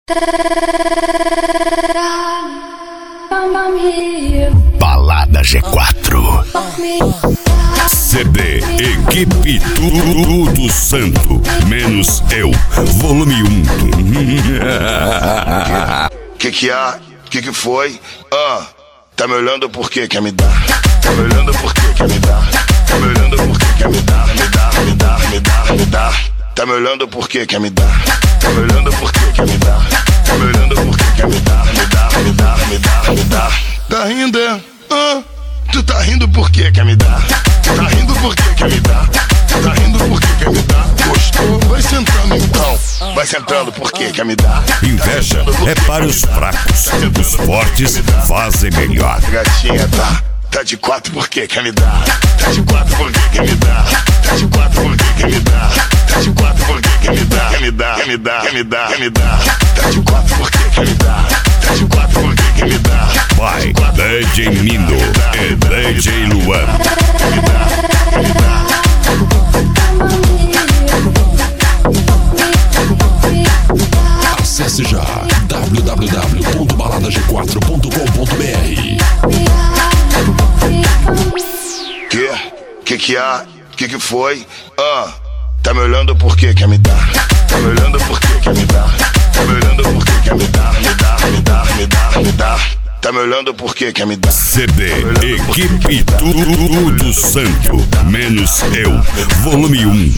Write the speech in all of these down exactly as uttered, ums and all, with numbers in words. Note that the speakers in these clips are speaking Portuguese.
Balada G quatro. C D Equipe Tudo Santo, menos eu, volume um. Que que há? Que que foi? Ah, tá me olhando por quê? Quer me dar? Tá me olhando por quê? Quer me dar? Tá me olhando por quê? Quer me dar? Me dar, me dar, me dar, me dar. Tá me olhando por quê? Quer me dar? Tá me olhando por quê? Quer me dar? Tá me olhando por quê? Quer me dar? Me dar, me dar, me dar, me dar. Tá rindo, é? Ah, tu tá rindo por quê? Quer me dar? Tá rindo por quê? Quer me dar? Tá rindo por quê? Quer me dar? Gostou? Vai sentando então. Vai sentando por quê? Quer me dar? Inveja é para os fracos, os fortes fazem melhor. Gatinha, tá, tá de quatro por quê? Quer me dar? Tá de quatro por quê? Quer me dar? Tá de quatro por quê? Quer me dar? Tá de quatro por quê? Quer me dar? Quer me dar? Quer me dar? Quer me dar? Quer me dar? Tá de quatro por quê? Quer me dar? Tá de quatro por quê? Quer me dar? Vai, D J Nino e D J Luan. Quer me dar? Quer me dar? Acesse já w w w ponto balada g quatro ponto com ponto b r. Que? Que que há? Que que foi? Ah, tá me olhando por quê? Quer me dar? Tá me olhando por quê? Quer me dar? Tá me olhando por quê? Quer me dar? Me dar, me dar, me dar, me dar. Tá me olhando por quê? Quer me dar? C D Equipe Tudo Santo, menos eu, volume um.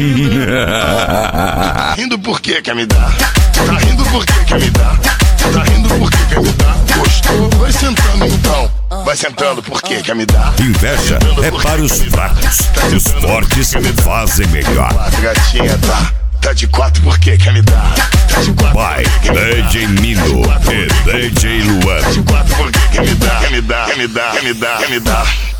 Rindo por quê? Quer me dar? Tá rindo por quê? Quer me dar? Tá rindo por quê? Quer me dar? Gostou? Vai sentando então. Vai sentando por quê? Quer me dar? Inveja é para os fracos, os fortes fazem melhor. Gatinha, tá, tá de quatro por quê? Quer me dar? Tá de quatro. Vai, D J Nino e D J Luan. Tá de quatro por quê? Quer me dar? Quer me dar? Quer me dar? Quer me dar? Quer me dar?